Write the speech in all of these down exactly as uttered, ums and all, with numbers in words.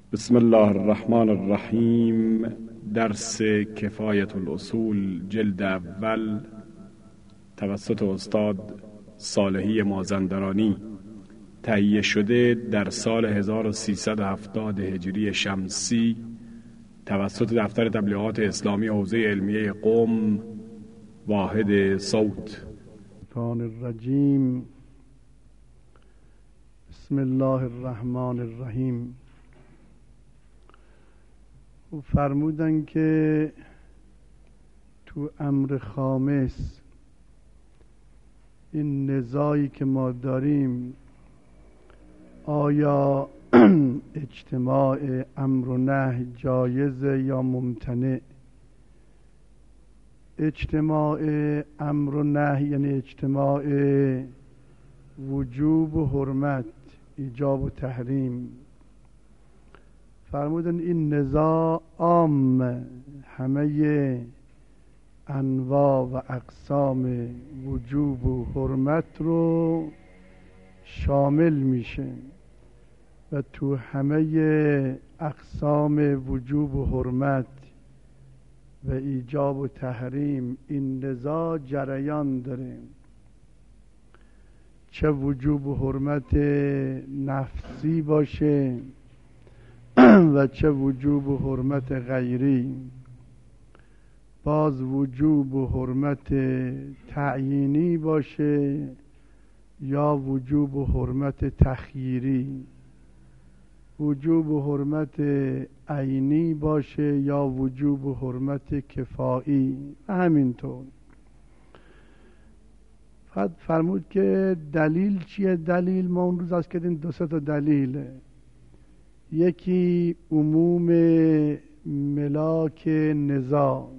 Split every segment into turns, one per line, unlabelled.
بسم الله الرحمن الرحیم. درس کفایت الاصول جلد اول توسط استاد صالحی مازندرانی، تهیه شده در سال هزار و سیصد و هفتاد هجری شمسی توسط دفتر تبلیغات اسلامی حوزه علمیه قم، واحد صوت.
الشیطان الرجیم. بسم الله الرحمن الرحیم. فرمودن که تو امر خامس این نزاعی که ما داریم، آیا اجتماع امر و نهی جایزه یا ممتنع؟ اجتماع امر و نهی یعنی اجتماع وجوب و حرمت، ایجاب و تحریم. فرمودن این نزاع عام، همه انواع و اقسام وجوب و حرمت رو شامل میشه و تو همه اقسام وجوب و حرمت و ایجاب و تحریم این نزاع جریان داره. چه وجوب و حرمت نفسی باشه و چه وجوب و حرمت غیری، باز وجوب و حرمت تعیینی باشه یا وجوب و حرمت تخییری، وجوب و حرمت عینی باشه یا وجوب و حرمت کفایی و همینطور. بعد فرمود که دلیل چیه؟ دلیل ما اون روز از کردیم دو سه تا دلیله. یکی عموم ملاک نزاع،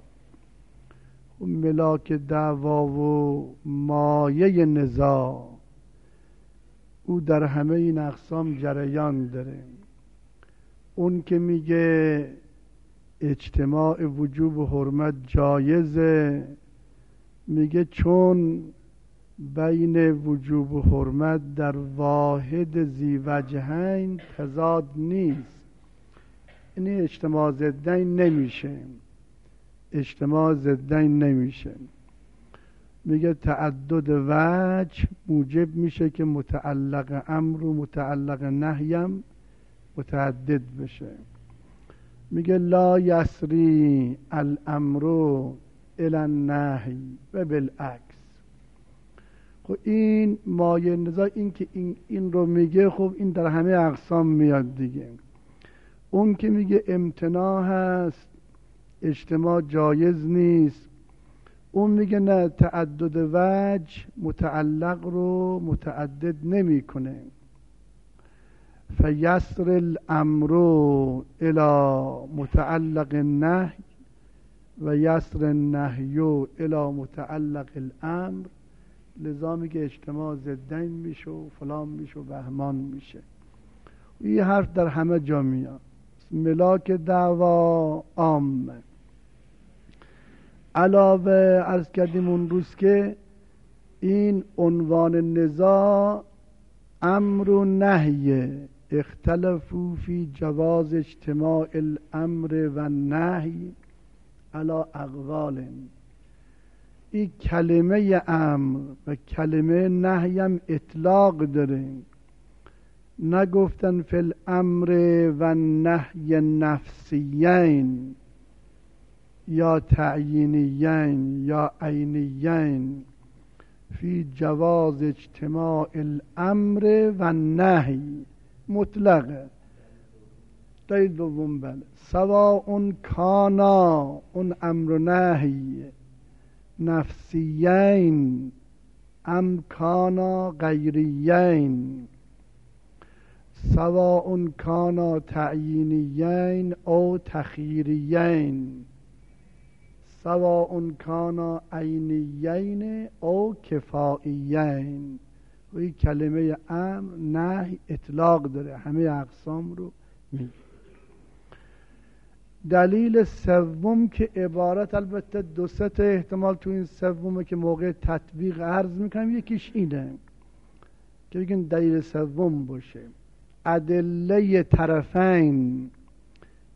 ملاک دعوا و مایه نزاع، او در همه این اقسام جریان داره. اون که میگه اجتماع وجوب و حرمت جایزه، میگه چون بین وجوب و حرمت در واحد ذی وجهین تضاد نیست، یعنی اجتماع ضدین نمیشه، اجتماع ضدین نمیشه. میگه تعدد وجه موجب میشه که متعلق امر و متعلق نهیم متعدد بشه. میگه لا یسری الامر الی النهی و بالعکس. خب این مایه نزاع، این که این, این رو میگه، خب این در همه اقسام میاد دیگه. اون که میگه امتناع هست، اجتماع جایز نیست، اون میگه نه، تعدد وجه متعلق رو متعدد نمیکنه. فیسر الامر الی متعلق النهی و یسر النهی الی متعلق الامر. لذا میگه اجتماع ضدین میشه و فلان میشه و بهمان میشه. این حرف در همه جا میاد. ملاک دعوا عامه. علاوه عرض کردیم اون روز که این عنوان نزاع امر و نهی، اختلفوا فی جواز اجتماع الامر و النهی علی اقوال. این کلمه امر و کلمه نهی هم اطلاق داره. نگفتن فی الامر و النهی نفسیین یا تعیینیین یا عینیین، فی جواز اجتماع الامر و النهی مطلقه. دلیل دوم بله، سواء کانا اون امر و نهی نفسیین ام کانا غیریین، سواء کانا تعیینیین او تخییریین، سواء کانا عینیین او کفاییین. و این کلمه امر نهی اطلاق داره، همه اقسام رو میگه. دلیل سوم که عبارت، البته دو سه تا احتمال تو این سومه که موقع تطبیق عرض میکنم، یکیش اینه که بگیم دلیل سوم باشه. ادله طرفین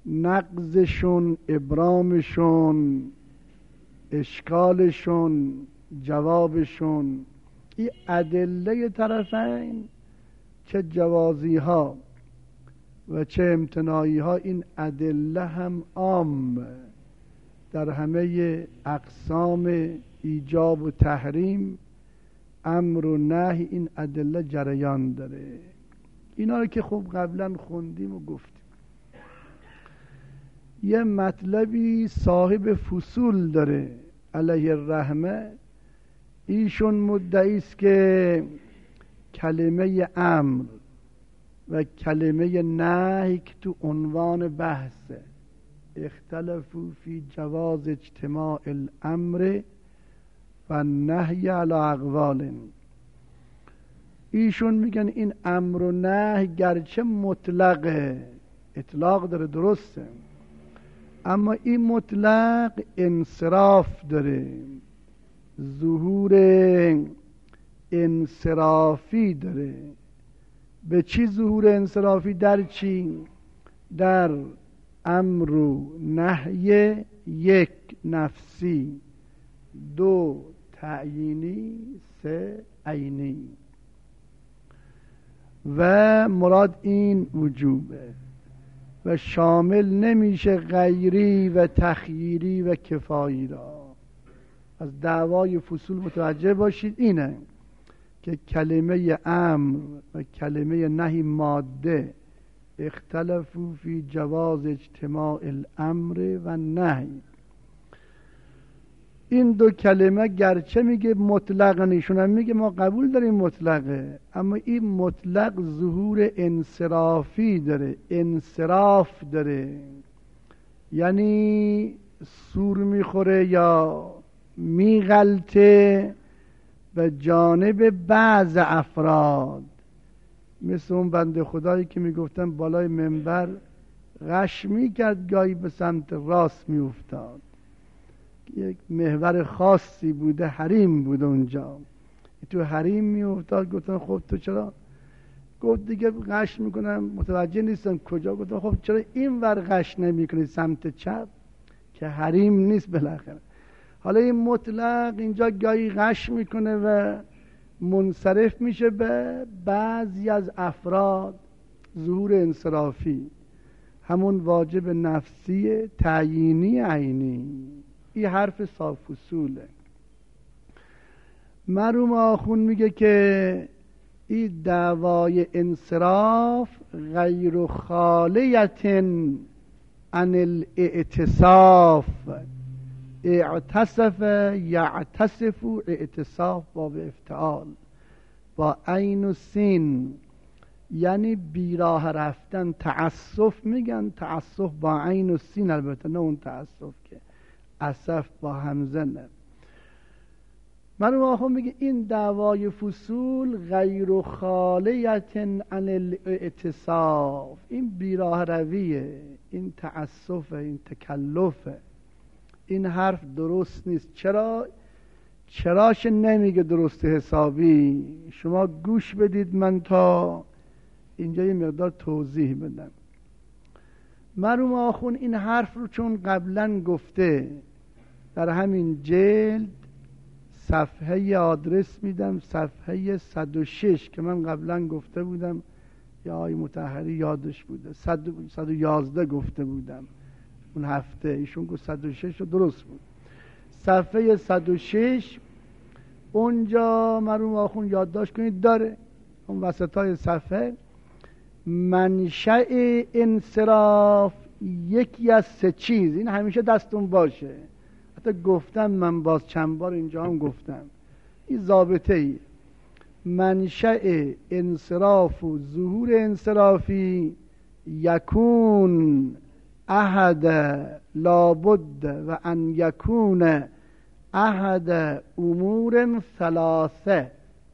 نقضشون، ابرامشون، اشکالشون، جوابشون، این ادله طرفین چه جوازی ها و چه امتناعی ها، این ادله هم عام در همه اقسام ایجاب و تحریم، امر و نهی، این ادله جریان داره. اینا رو که خب قبلا خوندیم و گفتیم. یه مطلبی صاحب فصول داره علیه الرحمه، ایشون مدعی است که کلمه امر و کلمه نهی که تو عنوان بحثه، اختلفوا فی جواز اجتماع الامر و نهی علی اقوال. ایشون میگن این امر و نهی گرچه مطلقه، اطلاق داره درسته، اما این مطلق انصراف داره، ظهور انصرافی داره. به چی ظهور انصرافی؟ در چی؟ در امر و نهی، یک نفسی، دو تعیینی، سه عینی. و مراد این وجوبه و شامل نمیشه غیری و تخییری و کفایی را. از دعوای فصول متوجه باشید اینه که کلمه امر و کلمه نهی ماده، اختلفوا فی جواز اجتماع الامر و نهی. این دو کلمه گرچه میگه مطلق، نیشون میگه ما قبول داریم مطلقه، اما این مطلق ظهور انصرافی داره، انصراف داره، یعنی سور میخوره یا میغلطه به جانب بعض افراد. مثل اون بنده خدایی که میگفتن بالای منبر غش میکرد، گاهی به سمت راست میافتاد، یک محور خاصی بوده، حریم بوده اونجا، تو حریم میافتاد. گفتن خب تو چرا؟ گفت دیگه غش میکنم، متوجه نیستم کجا. گفتن خب چرا این ور غش نمیکنی سمت چپ که حریم نیست بالاخره؟ حالا این مطلق اینجا گاهی غش میکنه و منصرف میشه به بعضی از افراد، ظهور انصرافی، همون واجب نفسی، تعیینی، عینی. این حرف صاف اصوله. مرحوم آخون میگه که این دعوای انصراف غیر خالیت عن الاعتصاف، اعتصف یعتصف، اعتصاف با افتعال با عین و سین، یعنی بیراه رفتن. تعسف میگن، تعسف با عین و سین، البته نه اون تعسف که اسف با همزه نه. من آخون میگه این دعوای فصول غیر خالیت عن الاعتصاف، این بیراه رویه، این تعسفه، این تکلفه. این حرف درست نیست. چرا؟ چراش نمیگه درست حسابی. شما گوش بدید من تا اینجا یه مقدار توضیح بدم. مرحوم آخون این حرف رو چون قبلا گفته، در همین جلد صفحه آدرس میدم، صفحه صد و شش که من قبلا گفته بودم، یا آقای مطهری یادش بوده، صد و یازده گفته بودم اون هفته، ایشون گفت صد و شش رو درست بود. صفحه صد و شش اونجا مرحوم آخون یادداشت کنید داره، اون وسطای صفحه، منشأ انصراف یکی از سه چیز. این همیشه دستون باشه، حتی گفتم من باز چند بار اینجا هم گفتم، این ضابطه ای. منشأ انصراف و ظهور انصرافی یکون احد لابد و ان یکون احد امور ثلاثه.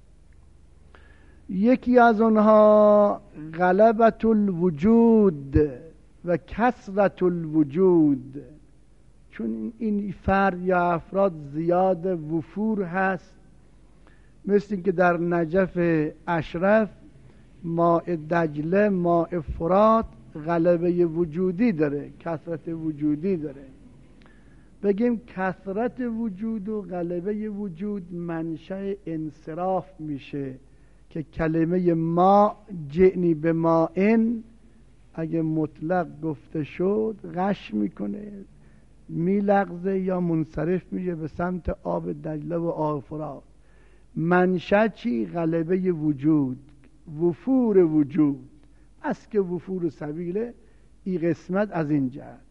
یکی از اونها غلبت الوجود و کثرت الوجود، چون این فرد یا افراد زیاد وفور هست، مثل که در نجف اشرف ماء دجله، ماء فرات غلبه وجودی داره، کثرت وجودی داره. بگیم کثرت وجود و غلبه وجود منشأ انصراف میشه که کلمه ما جئنی به ما این اگه مطلق گفته شد غش میکنه، میلغزه یا منصرف میشه به سمت آب دجله و آب فرات. منشأ چی؟ غلبه وجود، وفور وجود. از که وفور سبیله ای قسمت از این جهت.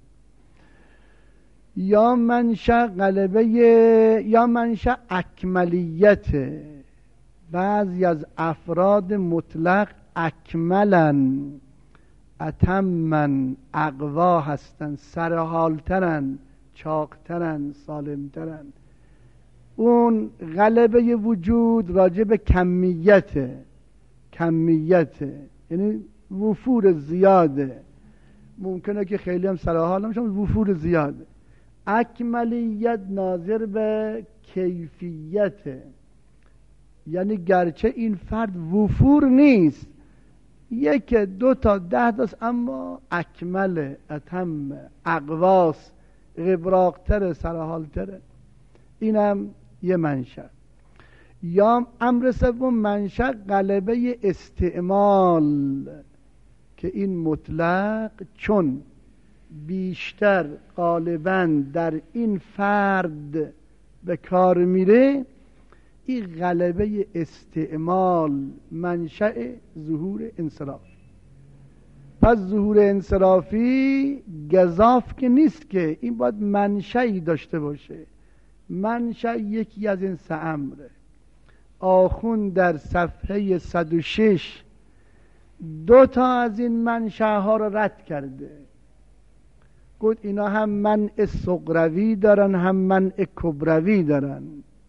یا منشأ غلبه، یا منشأ اکملیت. بعضی از افراد مطلق اکملن، اتمن، اقوا هستن، سرحالترن، چاقترن، سالمترن. اون غلبه وجود راجع به کمیت، کمیت یعنی وفور زیاده. ممکنه که خیلی هم سرحال نمیشه، وفور زیاده. اکملیت ناظر به کیفیت، یعنی گرچه این فرد وفور نیست، یک دو تا ده داست، اما اکمل، اتم، اقواس، غبراقتر، سرحالتره. اینم یه منشأ. یا امر سوم منشأ غلبه استعمال، که این مطلق چون بیشتر غالباً در این فرد به کار میره، این غلبه استعمال منشأ ظهور انصراف. پس ظهور انصرافی گزاف که نیست، که این باید منشأی داشته باشه. منشأ یکی از این سه امره. آخوند در صفحه صد و شش دو تا از این منشأها را رد کرده. گفت اینا هم منع صغروی دارن، هم منع کبروی دارن.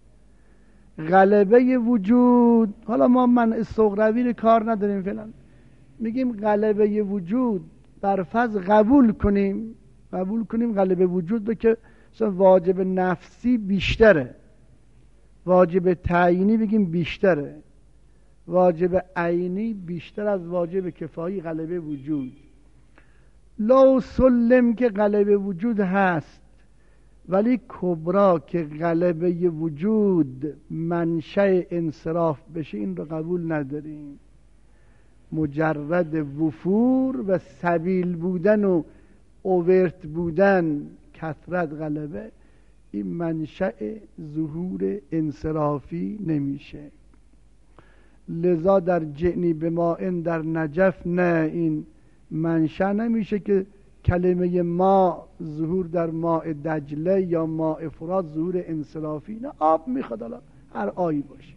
غلبه وجود، حالا ما منع صغروی رو کار نداریم فعلا، میگیم غلبه وجود بر فرض قبول کنیم، قبول کنیم غلبه وجود به که واجب نفسی بیشتره، واجب تعیینی بگیم بیشتره، واجب عینی بیشتر از واجب کفایی غلبه وجود. لو سلم که غلبه وجود هست، ولی کبرا که غلبه وجود منشأ انصراف بشه، این رو قبول نداریم. مجرد وفور و سبیل بودن و اوورت بودن، کثرت غلبه، این منشأ ظهور انصرافی نمیشه. لذا در جئنی به ما این در نجف نه، این منشأ نمیشه که کلمه ما ظهور در ماء دجله یا ماء فرات ظهور انصرافی، نه، آب میخواد، حالا هر آیی باشه.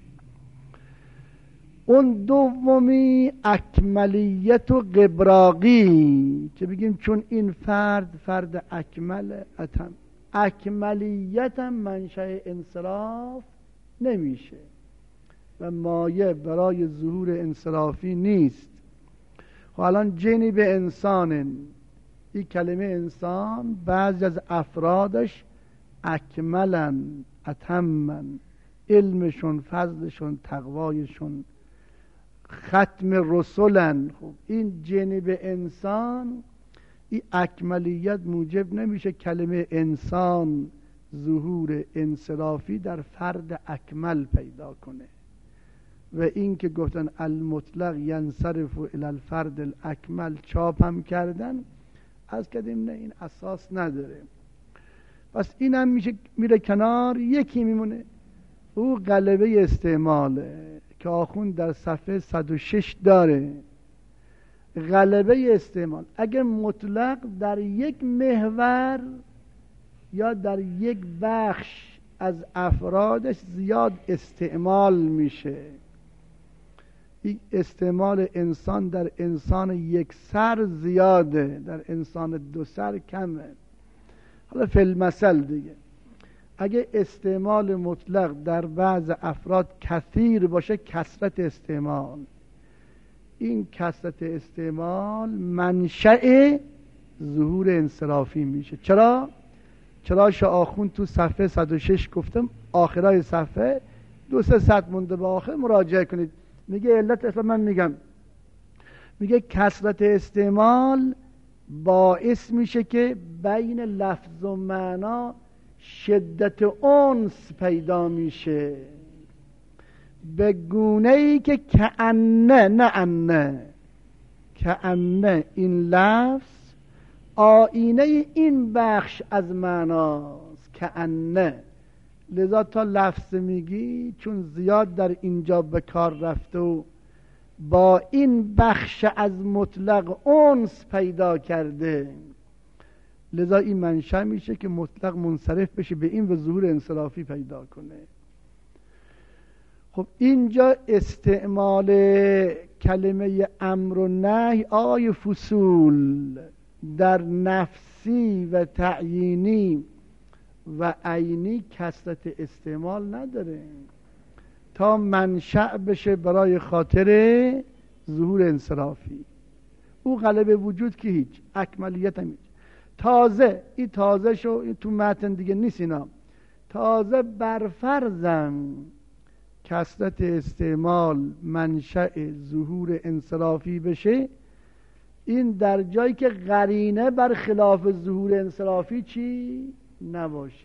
اون دومی اکملیت و قبراقی، که بگیم چون این فرد فرد اکمل، اتم اکملیت هم منشأ انصراف نمیشه و مایه برای ظهور انصرافی نیست. خب الان جنی به انسان، این کلمه انسان بعضی از افرادش اکملن، اتمن، علمشون، فضلشون، تقوایشون، ختم رسولن. خب این جانب انسان، این اکملیت موجب نمیشه کلمه انسان ظهور انصرافی در فرد اکمل پیدا کنه. و این که گفتن المطلق ینصرف الی الفرد الاکمل چاپ هم کردن، از کردیم نه، این اساس نداره. پس این هم میشه میره کنار. یکی میمونه او غلبه استعماله که آخوند در صفحه صد و شش داره. غلبه استعمال اگر مطلق در یک محور یا در یک بخش از افرادش زیاد استعمال میشه، این استعمال انسان در انسان یک سر زیاده، در انسان دو سر کمه. حالا فی المثل دیگه، اگه استعمال مطلق در بعض افراد کثیر باشه، کثرت استعمال، این کثرت استعمال منشأ ظهور انصرافی میشه. چرا؟ چرا شاه آخوند تو صفحه صد و شش گفتم، آخرای صفحه دو سه سطر مونده به آخر مراجعه کنید. میگه علت اصلا من میگم، میگه کثرت استعمال باعث میشه که بین لفظ و معنا شدت انس پیدا میشه، به گونه ای که کأنه نه انه کأنه این لفظ آینه این بخش از معناست. کأنه لذا تا لفظ میگی چون زیاد در اینجا به کار رفته و با این بخش از مطلق انس پیدا کرده، لذا این منشأ میشه که مطلق منصرف بشه به این و ظهور انصرافی پیدا کنه. خب اینجا استعمال کلمه امر و نهی آی فصول در نفسی و تعیینی و عینی کثرت استعمال نداره تا منشأ بشه برای خاطر ظهور انصرافی. او غلبه وجود که هیچ، اکملیت هم هیچ. تازه این تازه شو این تو متن دیگه نیست، اینا تازه برفرضم کثرت استعمال منشأ ظهور انصرافی بشه، این در جایی که قرینه بر خلاف ظهور انصرافی چی نباشه.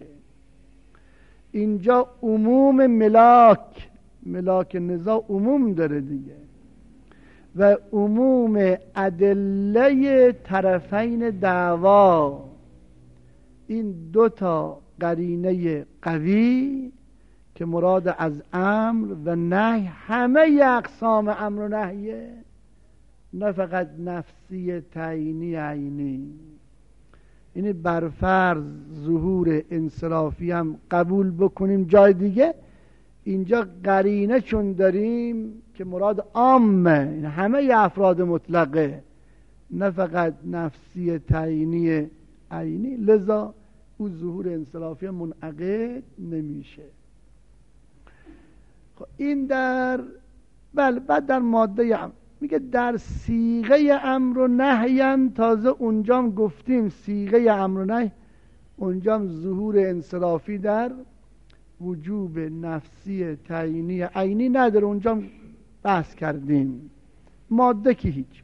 اینجا عموم ملاک ملاک نزاع عموم داره دیگه و عموم ادله طرفین دعوا، این دو تا قرینه قوی که مراد از امر و نهی همه اقسام امر و نهیه، نه فقط نفسی تعیینی عینی. یعنی برفرض ظهور انصرافی هم قبول بکنیم جای دیگه، اینجا قرینه چون داریم که مراد عامه، همه افراد مطلقه، نه فقط نفسی تعیینی عینی، لذا او ظهور انصرافی منعقد نمیشه. خب این در بله بعد در ماده هم میگه در صیغه امر و نهی، تازه اونجام گفتیم صیغه امر و نهی اونجام ظهور انصرافی در وجوب نفسی تعیینی عینی نداره، اونجام بحث کردیم. ماده که هیچ.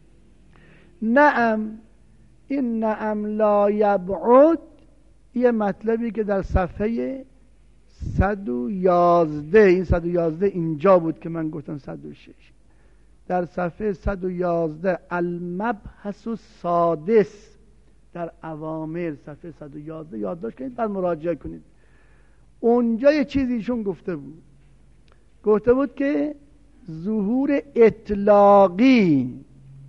نعم این نعم لا یبعد، یه مطلبی که در صفحه صد و یازده، این صد و یازده اینجا بود که من گفتم صد و شش، در صفحه صد و یازده المبحث السادس در اوامر صفحه صد و یازده یادداشت کنید بعد مراجعه کنید. اونجا یه چیزیشون گفته بود گفته بود که ظهور اطلاقی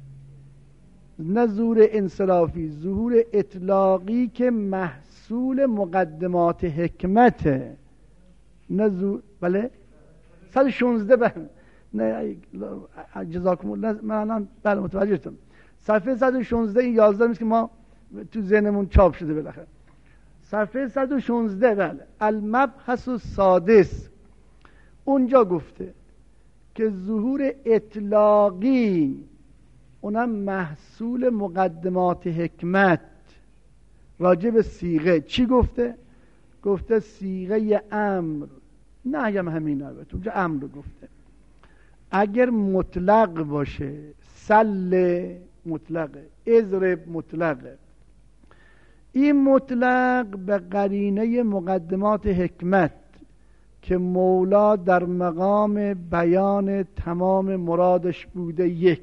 نه ظهور انصرافی، ظهور اطلاقی که محصول مقدمات حکمته، نه ظهور بله صد و شانزده بله نه جزاکم الله من الان بله متوجه شدم صفحه صد و شانزده این یازده نیست که ما تو ذهنمون چاپ شده بالاخره. صفحه صد و شانزده بله المبحث السادس اونجا گفته که ظهور اطلاقی اونم محصول مقدمات حکمت. راجع به صیغه چی گفته؟ گفته صیغه امر، نه هم همین البته اونجا امر گفته، اگر مطلق باشه سل مطلقه، اضرب مطلقه، این مطلق به قرینه مقدمات حکمت که مولا در مقام بیان تمام مرادش بوده یک،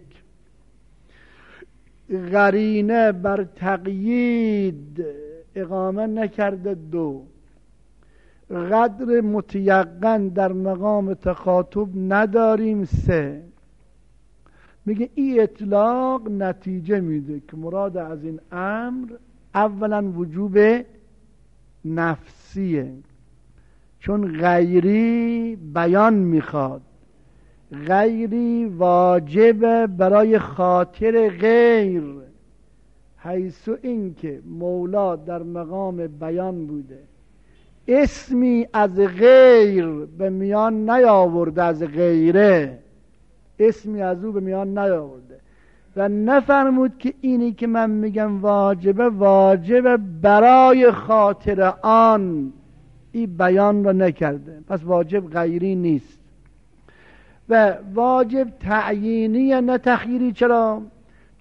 قرینه بر تقیید اقامه نکرده دو، قدر متیقن در مقام تخاطب نداریم سه. میگه این اطلاق نتیجه میده که مراد از این امر اولا وجوب نفسیه، چون غیری بیان میخواد، غیری واجب برای خاطر غیر، حیث این که مولا در مقام بیان بوده، اسمی از غیر به میان نیاورده، از غیره اسمی از او به میان نیاورده و نفرمود که اینی که من میگم واجبه واجبه برای خاطر آن، این بیان را نکرده، پس واجب غیری نیست و واجب تعیینی نه تخییری. چرا؟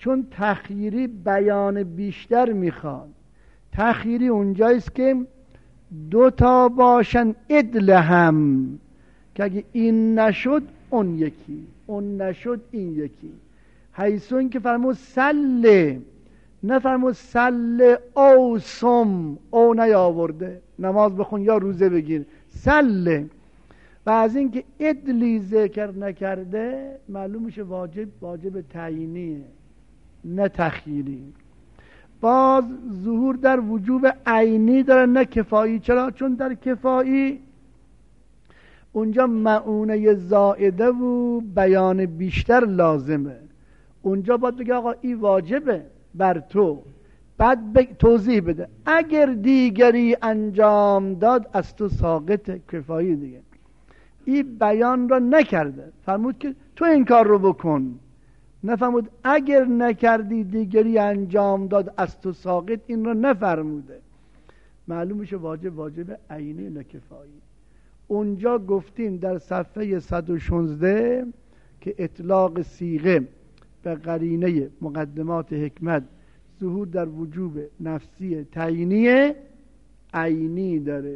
چون تخییری بیان بیشتر میخواد. تخییری اونجاییست که دو تا باشن عدل هم، که اگه این نشد اون یکی، اون نشد این یکی. حیثون که فرمود سله، نه فرمود سله او سم، او نیاورده نماز بخون یا روزه بگیر، سله. و از این که عدلی ذکر نکرده معلوم میشه واجب واجب تعیینیه نه تخییری. باز ظهور در وجوب عینی داره نه کفایی. چرا؟ چون در کفایی اونجا معونه زائده و بیان بیشتر لازمه. اونجا باید بگه آقا این واجبه بر تو، بعد بگ... توضیح بده اگر دیگری انجام داد از تو ساقط. کفایی دیگه این بیان را نکرده، فرمود که تو این کار رو بکن، نفرمود اگر نکردی دیگری انجام داد از تو ساقط. این را نفرموده. معلوم میشه واجب واجب عینی نه کفایی. اونجا گفتیم در صفحه صد و شانزده که اطلاق صیغه به قرینه مقدمات حکمت ظهور در وجوب نفسی تعیینی عینی داره.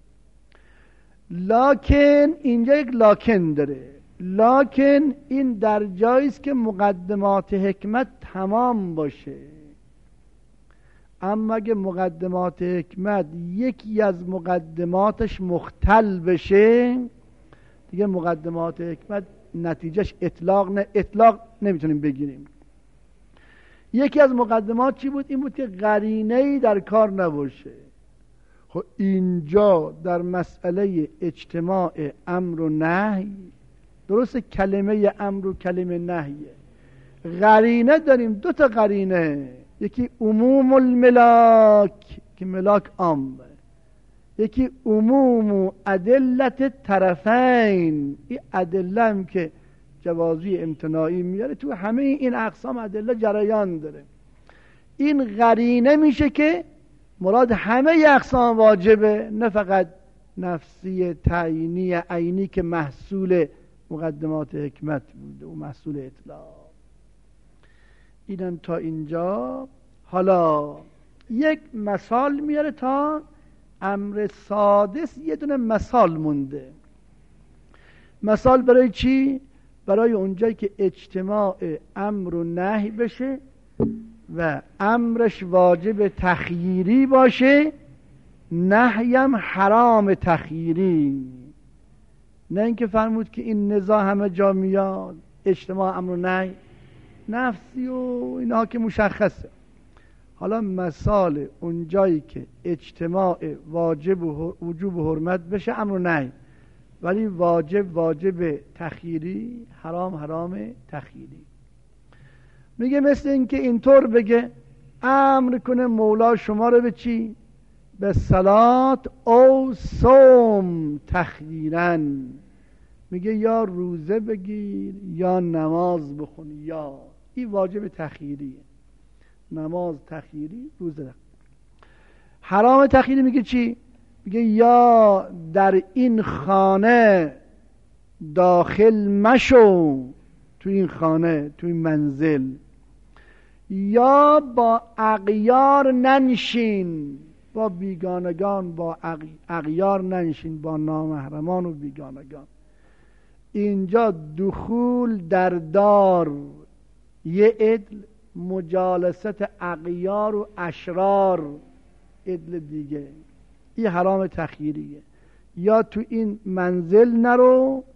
لکن اینجا یک لکن داره. لکن این در جاییست که مقدمات حکمت تمام باشه. اما اگه مقدمات حکمت یکی از مقدماتش مختل بشه دیگه مقدمات حکمت نتیجهش اطلاق نه اطلاق نمیتونیم بگیریم. یکی از مقدمات چی بود؟ این بود که قرینه‌ای در کار نباشه. خب اینجا در مسئله اجتماع امر و نهی، درست کلمه امر و کلمه نهیه، قرینه داریم، دو تا قرینه، یکی عموم الملاک که ملاک عام، یکی عموم و ادلت طرفین. این ادله هم که جوازی امتناعی میاره تو همه این اقسام ادله جریان داره. این قرینه میشه که مراد همه اقسام واجبه، نه فقط نفسی تعیینی عینی که محصول مقدمات حکمت بوده و محصول اطلاق. اینم تا اینجا. حالا یک مثال میاره تا امر سادس یه دونه مثال مونده. مثال برای چی؟ برای اونجایی که اجتماع امر و نهی بشه و امرش واجب تخییری باشه، نهیم حرام تخییری. نه اینکه فرمود که این نزاع همه جا میاد، اجتماع امر و نهی نفسی و اینها که مشخصه. حالا مثال اونجایی که اجتماع واجب و وجوب و حرمت بشه امر و نهی، ولی واجب واجب تخییری، حرام حرام تخییری. میگه مثل اینکه اینطور بگه امر کنه مولا شما رو به چی؟ به صلات او صوم تخییرن. میگه یا روزه بگیر یا نماز بخون. یا این واجب تخییریه، نماز تخییری، روزه. حرام تخییری میگه چی؟ میگه یا در این خانه داخل مشو، تو این خانه، تو این منزل، یا با اغیار ننشین، با بیگانگان، با اغیار ننشین، با نامحرمان و بیگانگان. اینجا دخول در دار یه عدل، مجالست اغیار و اشرار عدل دیگه. این حرام تخییریه. یا تو این منزل نرو،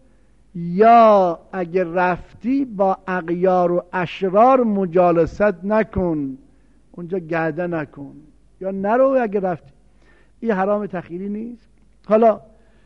یا اگر رفتی با اغیار و اشرار مجالست نکن، اونجا گرده نکن، یا نرو اگر رفتی. این حرام تخییری نیست. حالا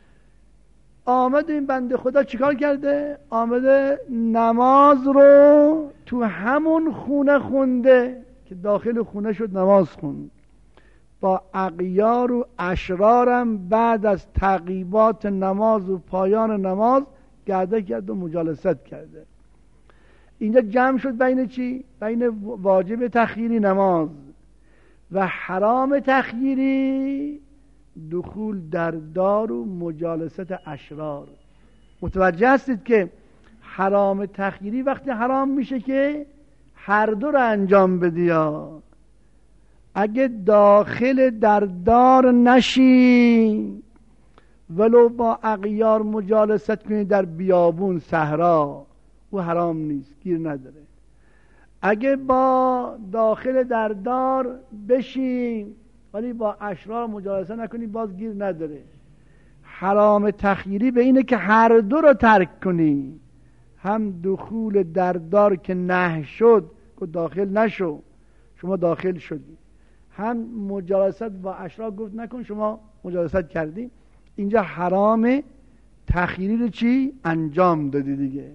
آمده این بنده خدا چیکار کرده؟ آمده نماز رو تو همون خونه خونده که داخل خونه شد نماز خوند، با اغیار و اشرارم بعد از تعقیبات نماز و پایان نماز گرده کرد و مجالست کرده. اینجا جمع شد بین چی؟ بین واجب تخییری نماز و حرام تخییری دخول در دار و مجالست اشرار. متوجه هستید که حرام تخییری وقتی حرام میشه که هر دو رو انجام بدی. یا اگه داخل در دار نشی، ولو با اغیار مجالست کنی در بیابون صحرا، او حرام نیست، گیر نداره. اگه با داخل در دار بشی ولی با اشرار مجالسه نکنی، باز گیر نداره. حرام تخییری به اینه که هر دو رو ترک کنی، هم دخول در دار که نه شد که داخل نشو، شما داخل شدی، هم مجالست با اشرار گفت نکن، شما مجالست کردی. اینجا حرام تخییری رو چی؟ انجام دادی دیگه.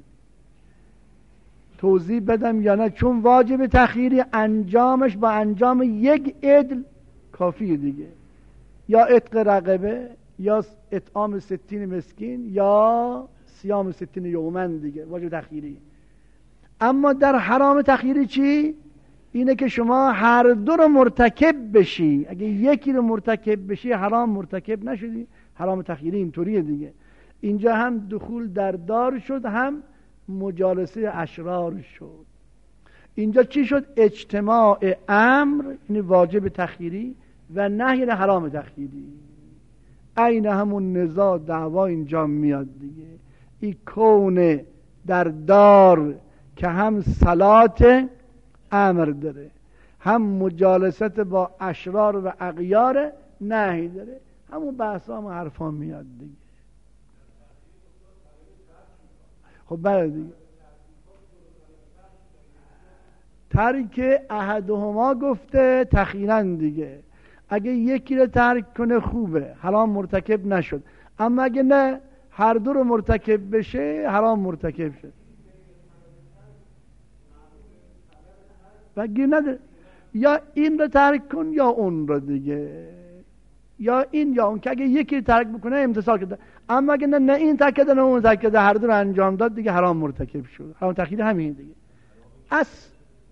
توضیح بدم یا نه؟ چون واجب تخییری انجامش با انجام یک عدل کافیه دیگه، یا عتق رقبه، یا اطعام ستین مسکین، یا صیام ستین یومن دیگه، واجب تخییری. اما در حرام تخییری چی؟ اینه که شما هر دو رو مرتکب بشی. اگه یکی رو مرتکب بشی حرام مرتکب نشدی. حرام تخییری اینطوریه دیگه. اینجا هم دخول در دار شد، هم مجالسه اشرار شد. اینجا چی شد؟ اجتماع امر، یعنی واجب تخییری، و نهی حرام تخییری. عین همون نزاع دعوا اینجا میاد دیگه. این کون در دار که هم صلات امر داره، هم مجالست با اشرار و اغیار نهی داره، همون بحثا و حرفا میاد دیگه. خب بله دیگه. ترک احدهما گفته تخییراً دیگه. اگه یکی رو ترک کنه خوبه، حرام مرتکب نشد. اما اگه نه هر دو رو مرتکب بشه حرام مرتکب شد و گیر نداره. یا این رو ترک کن یا اون رو دیگه، یا این یا اون، که اگه یکی رو ترک بکنه امتثال کرده. اما اگه نه, نه این ترک کرده نه اون ترک کرده، هر دو رو انجام داد دیگه حرام مرتکب شد. حرام تخییر همین دیگه. اس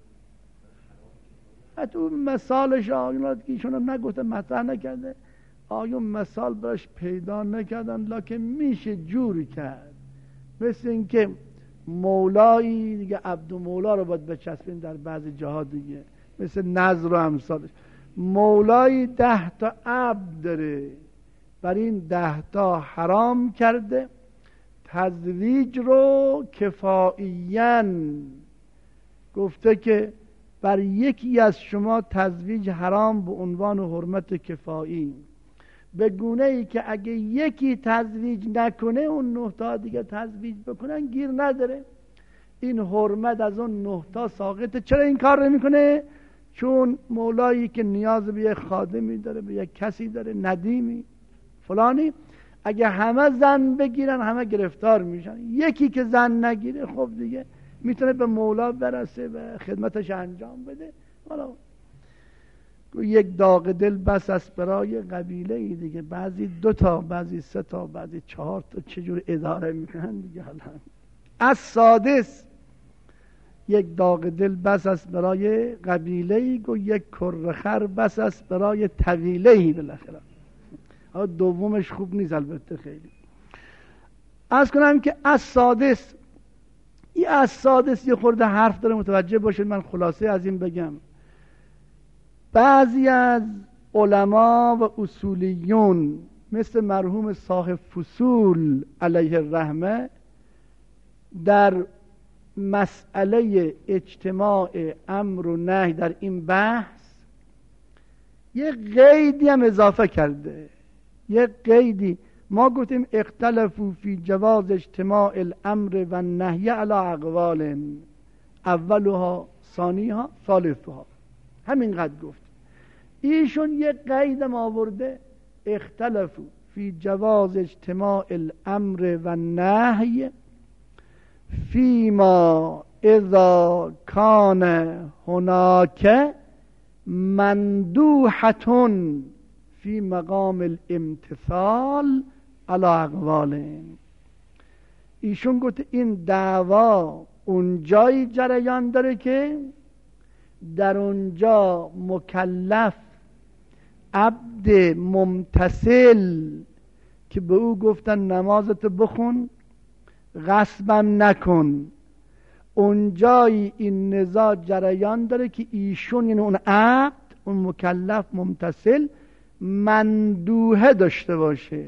تو مثالش آیون که ایشون رو نگفته، مطرح نکرده، آیون مثال براش پیدا نکردن، لکن میشه جوری کرد. مثل اینکه مولایی دیگه عبد و مولا رو باید بچسبین در بعضی جاها دیگه، مثل نظر و امثالش. مولایی ده تا عبد داره، برای این ده تا حرام کرده تزویج رو کفاییاً. گفته که بر یکی از شما تزویج حرام به عنوان حرمت کفایی، به گونه ای که اگه یکی تزویج نکنه اون نه تا دیگه تزویج بکنن گیر نداره. این حرمت از اون نه تا ساقطه. چرا این کار نمیکنه؟ چون مولایی که نیاز به یک خادمی داره، به یک کسی داره، ندیمی فلانی، اگه همه زن بگیرن همه گرفتار میشن. یکی که زن نگیره خب دیگه میتونه به مولا برسه و خدمتش انجام بده. حالا یک داغ دل بس است برای قبیله ای دیگه، بعضی دو تا، بعضی سه تا، بعضی چهار تا، چجور اداره میکنن دیگه. حالا از سادس یک داغ دل بس است برای قبیله ای، گو یک کرخر بس است برای طویله ای. بالاخره دومش خوب نیست البته خیلی. از کنم که از سادس، این از سادس یه خورده حرف داره، متوجه باشید. من خلاصه از این بگم، بعضی از علما و اصولیون مثل مرحوم صاحب فصول علیه الرحمه در مسئله اجتماع امر و نهی در این بحث یه قیدی هم اضافه کرده. یه قیدی ما گفتیم اختلفوا فی جواز اجتماع الامر و النهی علی اقوال اولها ثانیها ثالثها، همینقدر گفت. ایشون یه قیدم آورده، اختلفوا فی جواز اجتماع الامر و النهی فیما اذا کان هناک مندوحتون فی مقام الامتثال علی اقوال. ایشون گفت این دعوا اونجایی جریان داره که در اونجا مکلف عبد ممتثل که به او گفتن نمازت بخون، غصبم نکن، اونجایی این نزاع جریان داره که ایشون، یعنی اون عبد، اون مکلف ممتثل، مندوحه داشته باشه.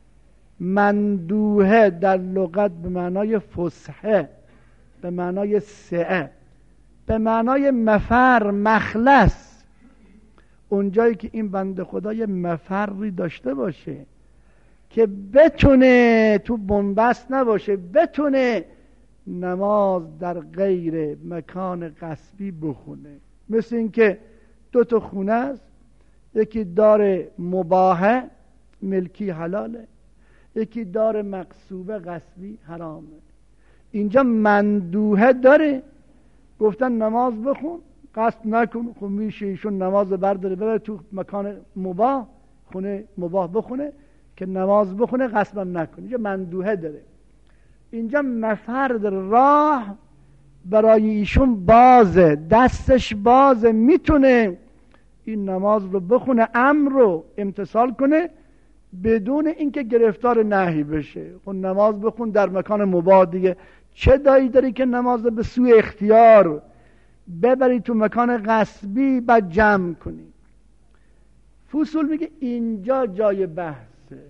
مندوحه در لغت به معنای فصحه، به معنای سعه، به معنای مفر، مخلص. اونجایی که این بنده خدا یه مفری داشته باشه که بتونه تو بنبست نباشه، بتونه نماز در غیر مکان غصبی بخونه. مثل این که دو تا خونه است، یکی دار مباحه ملکی حلاله، یکی دار مقصوبه غصبی حرامه. اینجا مندوحه داره، گفتن نماز بخون، قصد نکن. خب میشه ایشون نماز برداره ببره تو مکان مباح، خونه مباح بخونه که نماز بخونه، قصدم نکنه. اینجا مندوحه داره. اینجا مفرد راه برای ایشون بازه، دستش بازه، میتونه این نماز رو بخونه، امر رو امتثال کنه بدون اینکه گرفتار نهی بشه. خب نماز بخون در مکان مباح دیگه، چه دایی داری که نماز به سوی اختیار ببری تو مکان غصبی بعد جمع کنی؟ فصول میگه اینجا جای بحثه،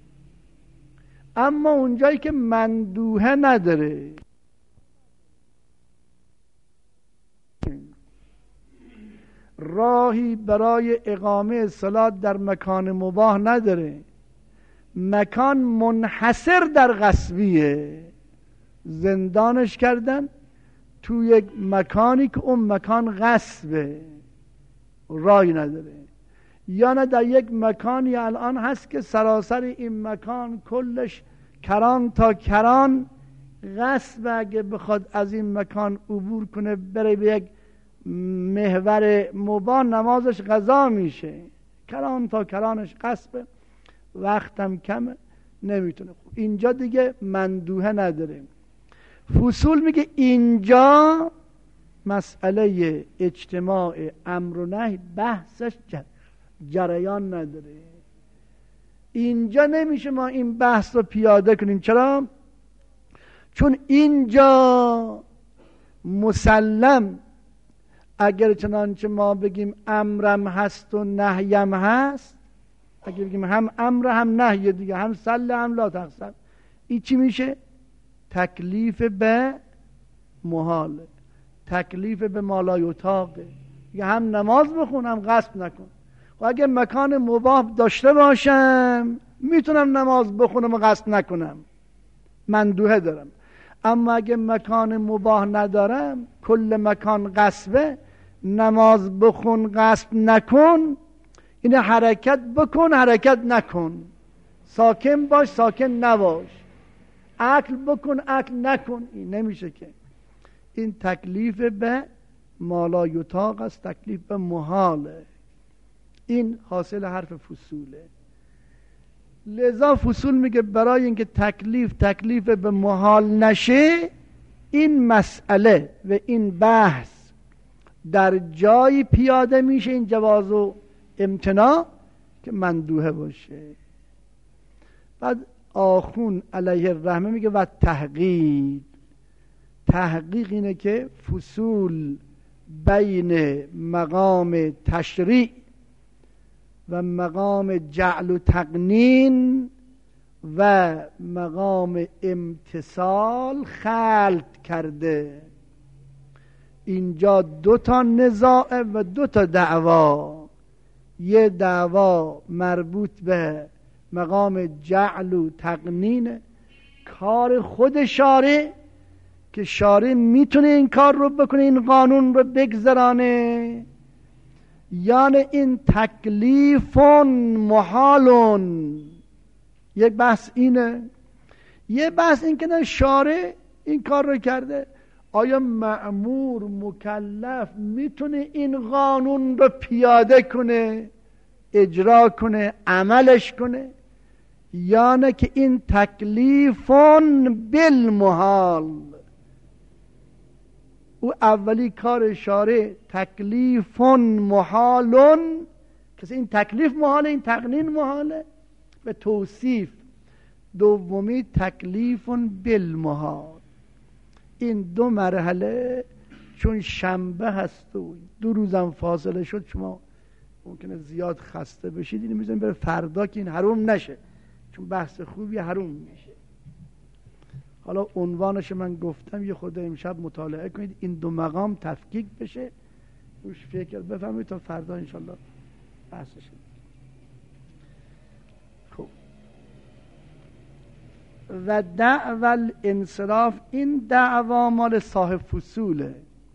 اما اونجایی که مندوحه نداره، راهی برای اقامه صلات در مکان مباح نداره، مکان منحصر در غصبیه، زندانش کردن تو یک مکانی که اون مکان غصبه، راهی نداره. یا نه در یک مکانی الان هست که سراسر این مکان کلش کران تا کران غصب، اگه بخواد از این مکان عبور کنه بره به یک محور مباح نمازش قضا میشه، کران تا کرانش غصبه، وقتم کمه، نمیتونه. اینجا دیگه مندوحه نداره. فصول میگه اینجا مسئله اجتماع امر و نهی بحثش جریان نداره. اینجا نمیشه ما این بحث رو پیاده کنیم. چرا؟ چون اینجا مسلم اگر چنانچه ما بگیم امرم هست و نهیم هست، اگر بگیم هم امر هم نهی دیگه، هم سل هم لا تقصر، این چی میشه؟ تکلیف به محاله، تکلیف به مالا یطاقه. هم نماز بخون هم غصب نکن. و اگه مکان مباح داشته باشم میتونم نماز بخونم و غصب نکنم، مندوحه دارم. اما اگه مکان مباح ندارم، کل مکان غصبه، نماز بخون غصب نکن، این حرکت بکن حرکت نکن، ساکن باش ساکن نباش، عقل بکن عقل نکن، این نمیشه که. این تکلیف به مالا یطاق است، تکلیف به محاله. این حاصل حرف فصوله. لذا فصول میگه برای اینکه تکلیف تکلیف به محال نشه، این مسئله و این بحث در جای پیاده میشه، این جواز و امتناع، که مندوحه باشه. بعد آخون علیه الرحمه میگه و تحقیق. تحقیق اینه که فصول بین مقام تشریع و مقام جعل و تقنین و مقام امتصال خلط کرده. اینجا دو تا نزاع و دو تا دعوا. یه دعوا مربوط به مقام جعل و تقنین، کار خود شارع، که شارع میتونه این کار رو بکنه، این قانون رو بگذرانه، یعنی این تکلیف محالون. یک بحث اینه. یه بحث این که نه شارع این کار رو کرده، آیا مأمور مکلف میتونه این قانون رو پیاده کنه، اجرا کنه، عملش کنه، یا نه که این تکلیف بالمحال. او اولی کار شارع تکلیف محالون، کسی این تکلیف محاله، این تقنین محاله، به توصیف. دومی تکلیف بالمحال. این دو مرحله چون شنبه هست و دو روزم فاصله شد، شما ممکنه زیاد خسته بشید، اینو میذاریم برای فردا که این حروم نشه، چون بحث خوبی حروم میشه. حالا عنوانش من گفتم، یه خود امشب مطالعه کنید، این دو مقام تفکیک بشه، روش فکر بفهمید تا فردا انشالله بحثش. خب و دعوی الانصراف، این دعوا مال صاحب فصوله،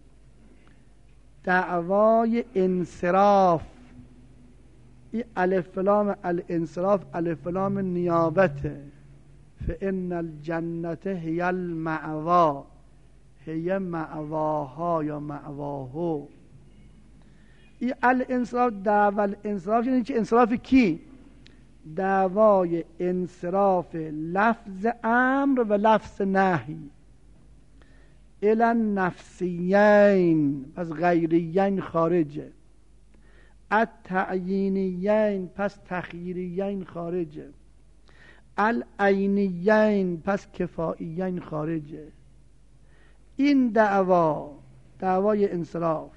دعوای انصراف. این الف لام الانصراف الف لام نیابته. فان الجنة هی المأوا، هی مأواها یا مأواهو. این الانصراف، دعوی الانصراف یعنی چه؟ انصراف کی؟ دعوای انصراف لفظ امر و لفظ نهی الی النفسیین، پس غیریین خارجه، التعیینیین پس تخییریین خارجه، العینیین پس کفاییین خارجه. این دعوا، دعوای انصراف،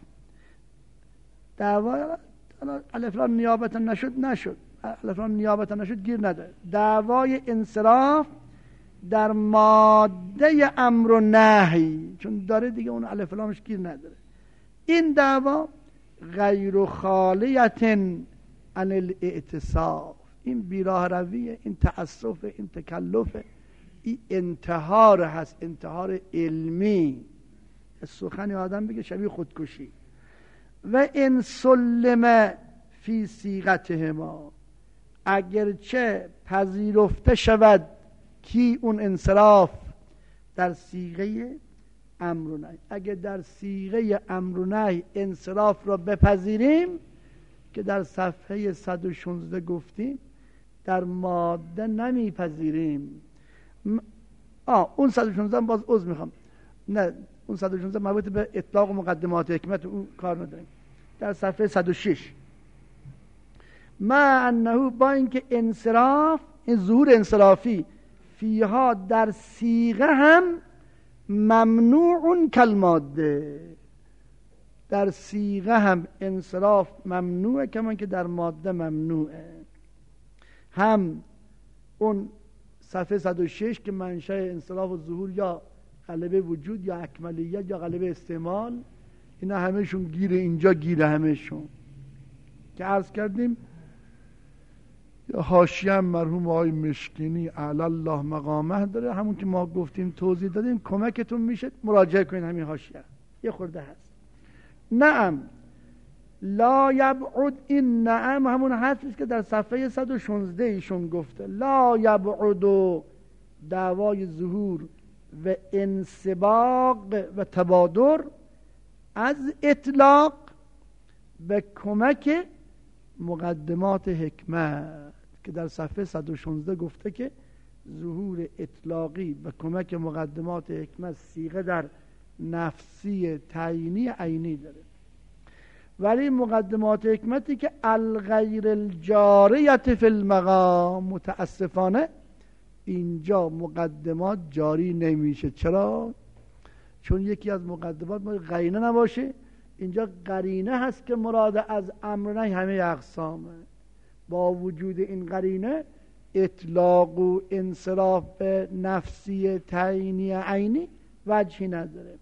دعوا الف لام نیابتا نشد نشد الف لام نیابتا نشد گیر نداره. دعوای انصراف در ماده امر و نهی، چون داره دیگه اون الف لامش گیر نداره. این دعوا غیر خالیت عن الاعتصاف، این بیراه رویه، این تأسف، این تکلف، این انتحار هست، انتحار علمی. سخنی آدم بگه شبیه خودکشی. و ان سلم فی صیغتهما، اگرچه پذیرفته شود کی اون انصراف در صیغه امر و نهی، اگر در صیغه امر و نهی انصراف را بپذیریم که در صفحه صد و شانزده گفتیم، در ماده نمیپذیریم. آه اون صد و شانزده باز عذر میخوام، نه اون صد و شانزده مربوط به اطلاق و مقدمات حکمت، اون کار نداریم. در صفحه صد و شش ما انه، با اینکه انصراف، این ظهور انصرافی فیها در صیغه هم ممنوع کالماده، در صیغه هم انصراف ممنوعه کمان که در ماده ممنوعه. هم اون صفحه صد و شش که منشأ انصراف و ظهور یا غلبه وجود یا اکمالیت یا غلبه استعمال، اینا همهشون گیره، اینجا گیره همهشون که عرض کردیم. حاشیه مرحوم آقای مشکینی اعلی الله مقامه داره، همون که ما گفتیم توضیح دادیم، کمکتون میشه مراجعه کنین همین حاشیه، یه خورده هست. نعم لا یبعد، این نعم همون حرفی است که در صفحه صد و شانزده ایشون گفته. لا یبعد دعوای ظهور و انسباق و تبادر از اطلاق به کمک مقدمات حکمت، که در صفحه صد و شانزده گفته که ظهور اطلاقی به کمک مقدمات حکمت صیغه در نفسی تعیینی عینی داره. ولی مقدمات حکمتی که الغیر الجاریت فی المقام، متاسفانه اینجا مقدمات جاری نمیشه. چرا؟ چون یکی از مقدمات ما قرینه نباشه. اینجا قرینه هست که مراد از امر نهی همه اقسامه. با وجود این قرینه اطلاق و انصراف نفسی تعیینی عینی وجهی نداره.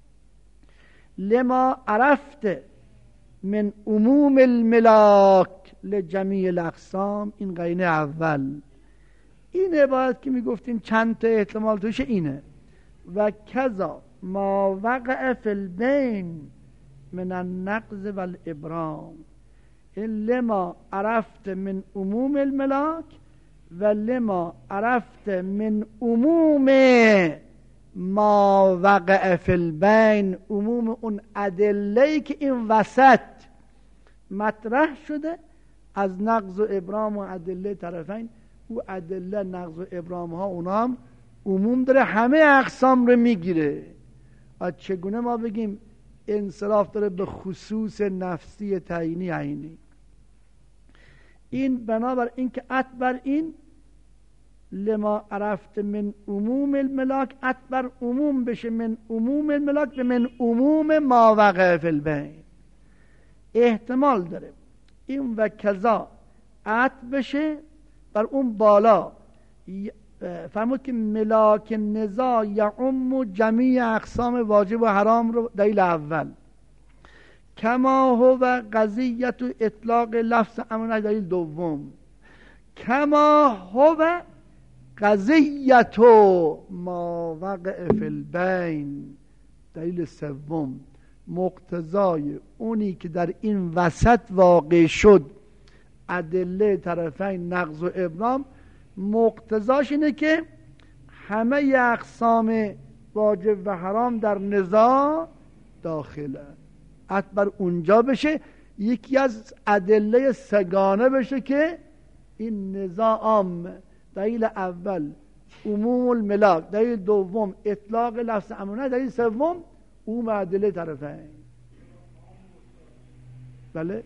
لما عرفته من عموم الملاک لجمیع الاقسام، این قرینه اول. این عبارت که میگفتیم چند تا احتمال توشه اینه. و کذا ما وقع فی البین من النقض والابرام، لما عرفت من عموم الملاک و لما عرفت من عموم ما وقع فی البین، عموم اون ادله‌ای که این وسط مطرح شده از نقض و ابرام و ادله طرفین. او ادله نقض و ابرام ها اونا هم عموم داره، همه اقسام رو میگیره. چگونه ما بگیم انصراف داره به خصوص نفسی تعیینی عینی؟ این بنابر این که اتبر این لما عرفت من عموم الملاک اتبر عموم بشه من عموم الملاک به من عموم ما وقع فی البین. احتمال داره این و کذا عطف بشه بر اون بالا. فرمود که ملاک نزاع یعم جمیع اقسام واجب و حرام رو دلیل اول، کما هو قضیت و اطلاق لفظ امر دلیل دوم، کما هو قضیت ما وقع فی البین دلیل سوم. مقتضای اونی که در این وسط واقع شد، ادله طرفین نقض و ابرام، مقتضاش اینه که همه اقسام واجب و حرام در نزاع داخله. اتبر اونجا بشه یکی از ادله سگانه بشه که این نزاع عام. دلیل اول عموم الملاک، دلیل دوم اطلاق لفظ امونه، دلیل سوم عموم ادله طرفین. بله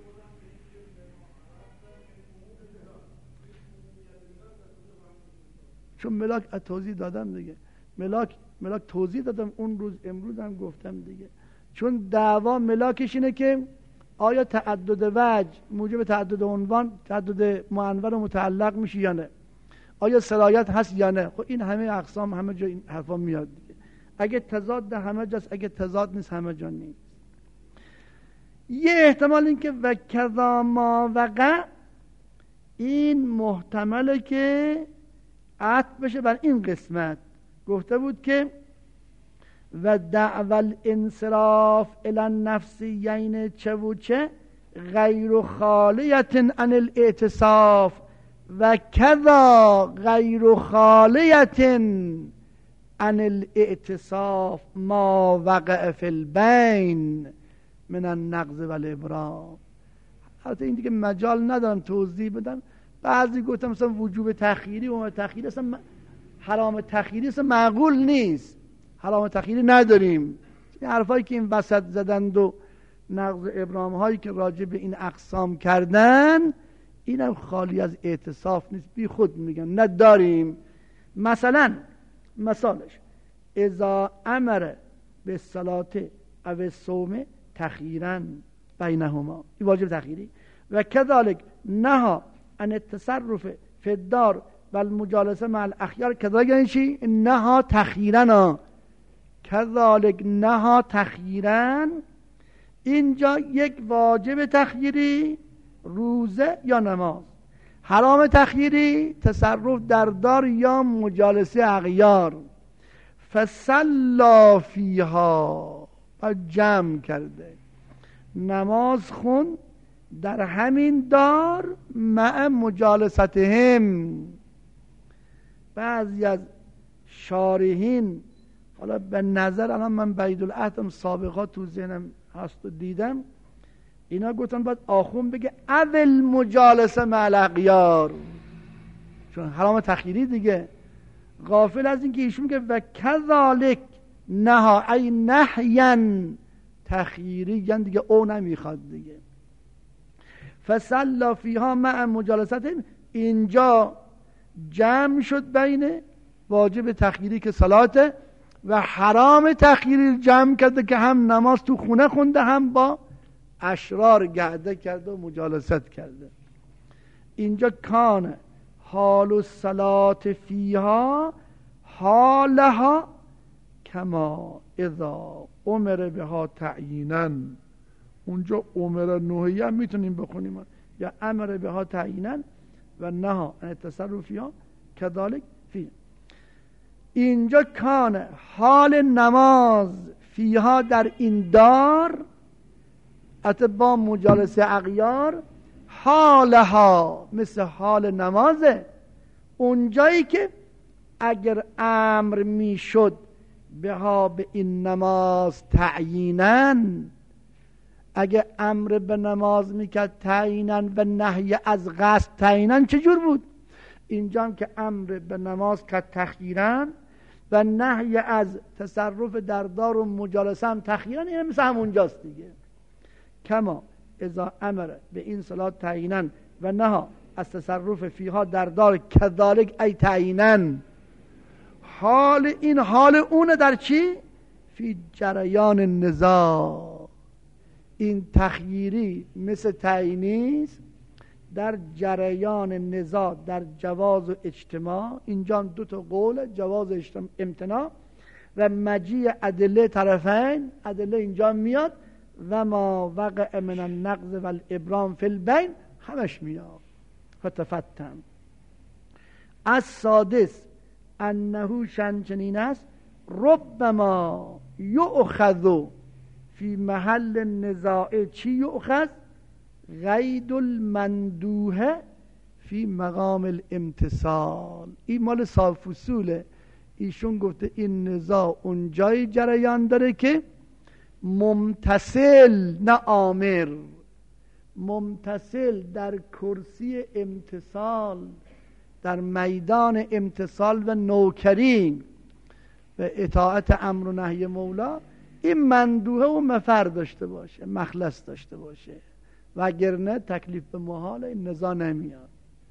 چون ملاک توضیح دادم دیگه، ملاک ملاک توضیح دادم اون روز، امروز هم گفتم دیگه. چون دعوا ملاکش اینه که آیا تعدد وجه موجب تعدد عنوان، تعدد معنون و متعلق میشه یا نه، آیا سرایت هست یا نه. خب این همه اقسام همه جا این حرفا میاد دیگه. اگه تضاد همه جاست، اگه تضاد نیست همه جا نیست. یه احتمال این که و کذا ما وقع، این محتمله که عطف بشه بر این قسمت. گفته بود که و دعوال انصراف الی النفسیین چه و چه غیر خالیت عن الاعتصاف و کذا غیر خالیت عن الاعتصاف ما وقع فی البین من النقض و الابرام. البته این دیگه مجال ندارم توضیح بدم. بعضی گفتم مثلا وجوب تخییری و تخییری اصلا حرام تخییری اصلا معقول نیست، حرام تخییری نداریم. این حرفایی که این وسط زدند و نقض ابرام هایی که راجع به این اقسام کردن، اینم خالی از اعتصاف نیست، بی خود میگن نداریم. مثلا مثالش اذا امر به صلات او صوم تخییرا بینهما، این واجب تخییری. و کذالک نها ان التصرف فی الدار و المجالسه مع الاخیار، کذالک یعنی چی؟ نها تخییرا، کذالک نها تخییرا. اینجا یک واجب تخییری روزه یا نماز، حرام تخییری تصرف در دار یا مجالسه اغیار. فصلا فیها، و جمع کرده نماز خون در همین دار مع مجالستهم. بعضی از شارحین، حالا به نظر الان من بعید العهدم سابقات تو ذهنم هست و دیدم، اینا گفتن باید آخون بگه اول مجالسه مع الاغیار، چون حرام تخییری دیگه. غافل از این که ایشون میگه و کذالک نها ای نهین تخییری، یعنی دیگه او نمیخواد دیگه. فصلا فیها مع مجالستهم، اینجا جمع شد بین واجب تخییری که صلاته و حرام تخییری جمع کرده که هم نماز تو خونه خونده هم با اشرار گرده کرده و مجالست کرده. اینجا کان حال الصلاة فیها حالها کما اذا امر بها تعیینا. اونجا امر نهیه هم میتونیم بخونیم، یا امر بها تعیینا و نها ان التصرف فیها کذالک فی. اینجا کان حال نماز فیها در این دار حتی با مجالسه اغیار، حالها مثل حال نمازه. اونجایی که اگر امر میشد بها به این نماز تعیینا، اگر امر به نماز میکرد تعیینا و نهی از قصد تعیینا، چجور بود؟ اینجا هم که امر به نماز کرد تخییرا و نهی از تصرف در دار و مجالسه هم تخییرا، این مثل همونجاست دیگه. کما اذا امر به این صلات تعیینا و نها از تصرف فیها در دار کذالک ای تعیینن. حال این حال اونه در چی؟ فی جریان نزاع. این تخییری مثل تعیینی است در جریان نزاع در جواز و اجتماع. اینجا دو تا قول، جواز و امتناع و مجیع ادله طرفین. ادله اینجا میاد و ما وقع من النقض و الابرام فی البین همش میاد. فتفتن از سادس انه شنچنین است ربما یؤخذ فی محل النزاع. چی یؤخذ؟ قید المندوه فی مقام الامتصال. این مال صاحب فصوله. ایشون گفته این نزاع اونجای جریان داره که ممتصل نه آمر، ممتصل در کرسی امتصال، در میدان امتصال و نوکری و اطاعت امر و نهی مولا، این مندوه و مفر داشته باشه، مخلص داشته باشه، وگرنه تکلیف به محال این نزاع نمیاد.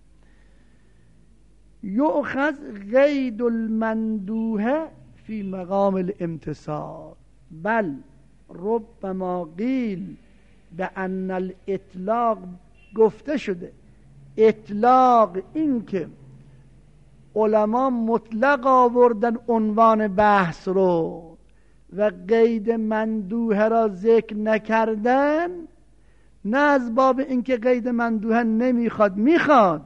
یؤخذ قید المندوه فی مقام الامتصال بل ربما قیل به ان الاطلاق. گفته شده اطلاق، این که علما مطلق آوردن عنوان بحث رو و قید مندوه را ذکر نکردن، نه از باب اینکه قید مندوه نمیخواد، میخواد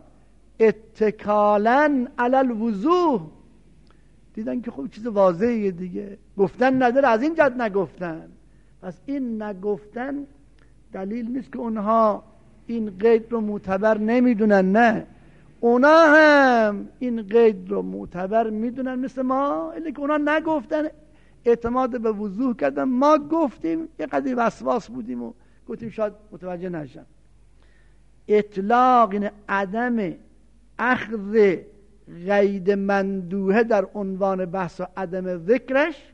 اتکالاً علی الوضوح. دیدن که خب چیز واضحه دیگه، گفتن نداره، از این جد نگفتن. پس این نگفتن دلیل نیست که اونها این قید رو معتبر نمیدونن، نه، اونا هم این قید رو معتبر میدونن مثل ما، الی که اونا نگفتن، اعتماد به وضوح کردن. ما گفتیم یه قدری وسواس بودیم و گفتیم شاید متوجه نشن. اطلاق این عدم اخذ قید مندوه در عنوان بحث و عدم ذکرش،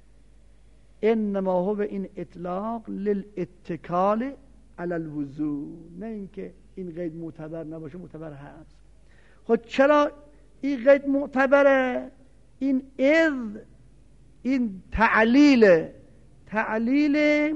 انما هو این اطلاق للاتکال علی الوضوح، نه اینکه این قید معتبر نباشه، معتبر هست. خب چرا این قید معتبره؟ این اذ، این تعلیل، تعلیل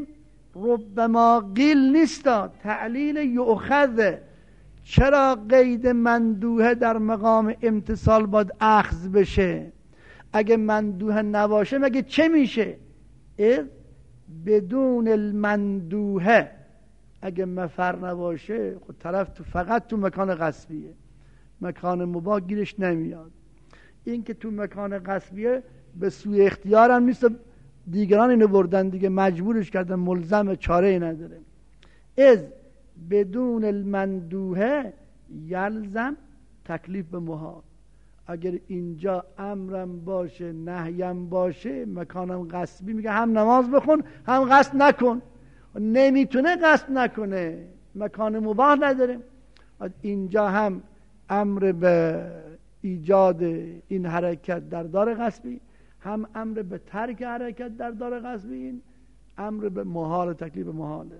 ربما قیل نیستا، تعلیل یؤخذ. چرا قید مندوه در مقام امتصال باید اخذ بشه؟ اگه مندوه نباشه مگه چه میشه؟ اذ بدون المندوه، اگه مفر نباشه خود طرف تو فقط تو مکان غصبیه، مکان مباح گیرش نمیاد. این که تو مکان غصبیه به سوی اختیارم نیست، دیگران اینو بردن دیگه، مجبورش کردن، ملزم، چاره نداره. از بدون المندوه یلزم تکلیف به محال. اگر اینجا امرم باشه نهیم باشه، مکانم غصبی، میگه هم نماز بخون هم غصب نکن. نمیتونه غصب نکنه، مکان مباح نداره. اینجا هم امر به ایجاد این حرکت در دار غصبی، هم امر به ترک حرکت در دار غصبی، این امر به محال، تکلیف محاله.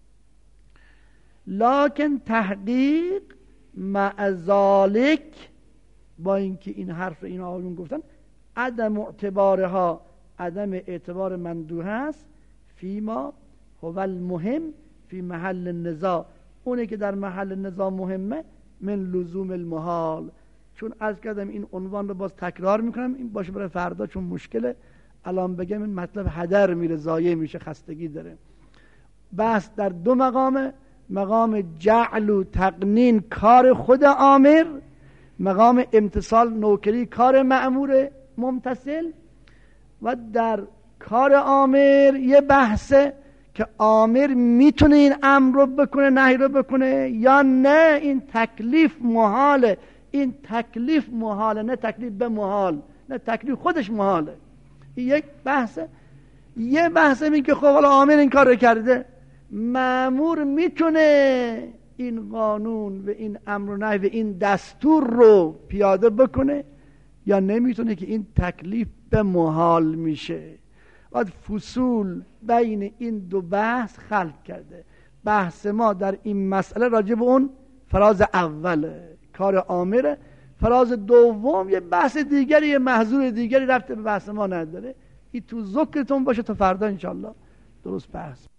لکن تحقیق مع ذالک، با اینکه این حرف این آقایون گفتن عدم اعتبارها، عدم اعتبار مندوه است، فیما هو المهم فی محل النزاع، اونه که در محل نزاع مهمه، من لزوم المحال. چون از کردم این عنوان رو باز تکرار میکنم، این باشه برای فردا چون مشکله، الان بگم این مطلب هدر میره، ضایع میشه، خستگی داره. بس در دو مقامه، مقام جعل و تقنین کار خود آمر، مقام امتصال نوکری کار مأمور ممتثل. و در کار آمر یه بحثه که آمر میتونه این امر رو بکنه، نهی رو بکنه یا نه، این تکلیف محاله. این تکلیف محاله، نه تکلیف به محال، نه تکلیف خودش محاله. این یک بحثه. یه بحثه این که خب حالا آمر این کار رو کرده، مأمور میتونه این قانون و این امر و نهی و این دستور رو پیاده بکنه یا نمیتونه، که این تکلیف به محال میشه. باید فصول بین این دو بحث خلق کرده. بحث ما در این مسئله راجع به اون فراز اول کار آمره، فراز دوم یه بحث دیگری، یه محظور دیگری رفته به بحث ما نداره. این تو ذکرتون باشه تا فردا انشالله درست بحث.